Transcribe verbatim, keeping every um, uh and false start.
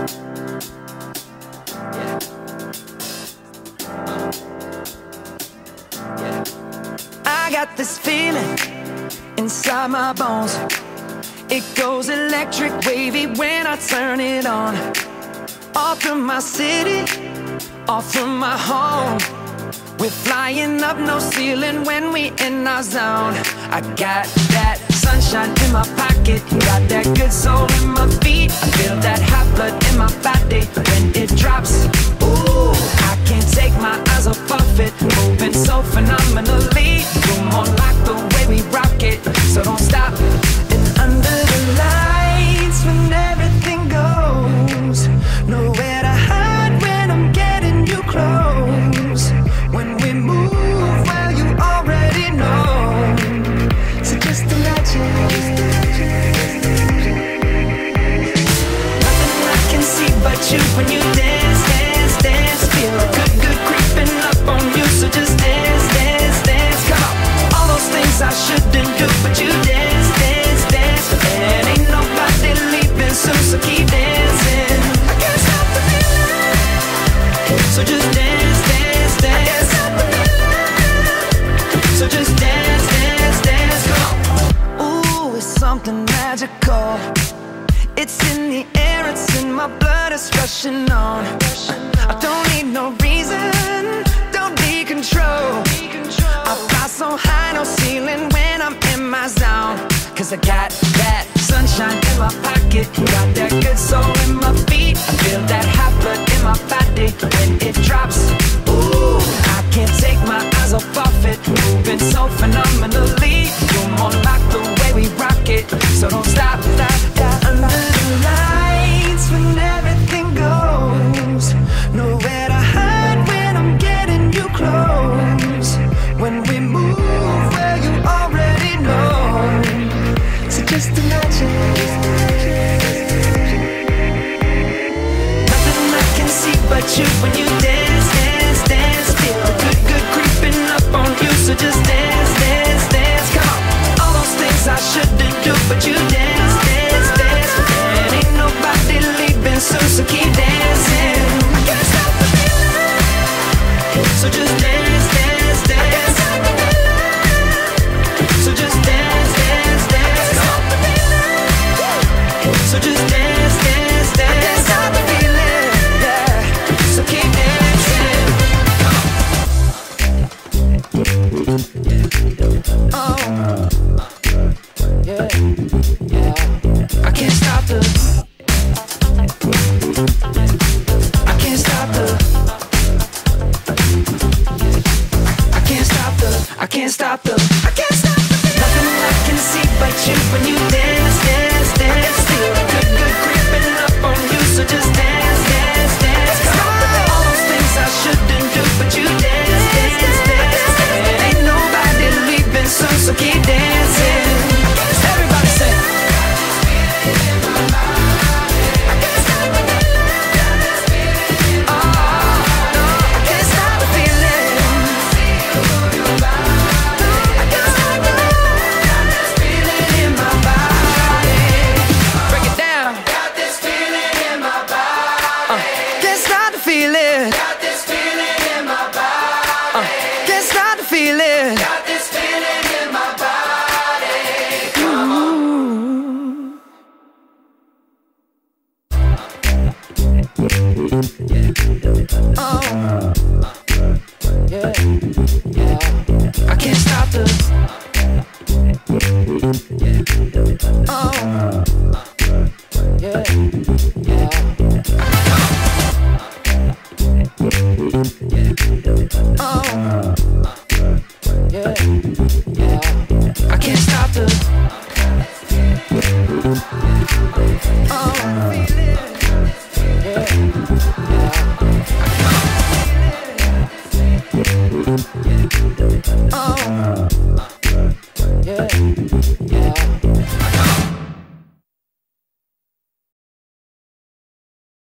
I got this feeling inside my bones. It goes electric wavy when I turn it on. Off from my city, off from my home. We're flying up, no ceiling when we in our zone. I got that sunshine in my pocket, got that good soul in my feet. I feel that hot blood in my body when it drops. Ooh, I can't take my eyes off of it, moving so phenomenally. You're more like the way we rock it, so don't stop. And under the lights, when everything goes, nowhere to hide when I'm getting you close. When we move, well, you already know. So just imagine. Nothing I can see but you when you dance, dance, dance. Feel good, good creeping up on you. So just dance, dance, dance. Come on. All those things I shouldn't do, but you dance, dance, dance. And ain't nobody leaving soon, so keep dancing. I can't stop the feeling. So just dance, dance, dance. I can't stop the feeling. So just dance, dance, dance. Come on. Ooh, it's something magical. It's in the air, it's in my blood, it's rushing on. I don't need no reason, don't need control. I fly so high, no ceiling when I'm in my zone. Cause I got that sunshine in my pocket, got that good soul in my feet. I feel that hot blood in my body when it drops. Ooh, I can't take my eyes off of it, moving so phenomenally. You're more like the way we rock it, so don't stop, stop, stop. Under the lights when everything goes, nowhere to hide when I'm getting you close. When we move, well, you already know. So just imagine. Nothing I can see but you when you dance, dance, dance. Feel good, good creeping up on you. So just dance, dance, dance. Come on. All those things I shouldn't do, but you dance, dance, dance. And ain't nobody leaving soon, so keep dancing. I can't stop the feeling. So just dance, dance, dance. I can't stop the feeling. So just dance, dance, dance. Come on. So just dance, dance, dance. I can't stop the feeling. Yeah. So keep dancing. Oh. Yeah. Yeah. I can't stop the. I can't stop the. I can't stop the. I can't stop the. I can't stop the. Nothing I can see but you when you dance, dance, dance. Feel good, good creeping up on you. So just dance, dance, dance. Come on. All those things I shouldn't do, but you dance, dance, dance. And ain't nobody leaving soon, so keep dancing. Everybody say. I can't stop the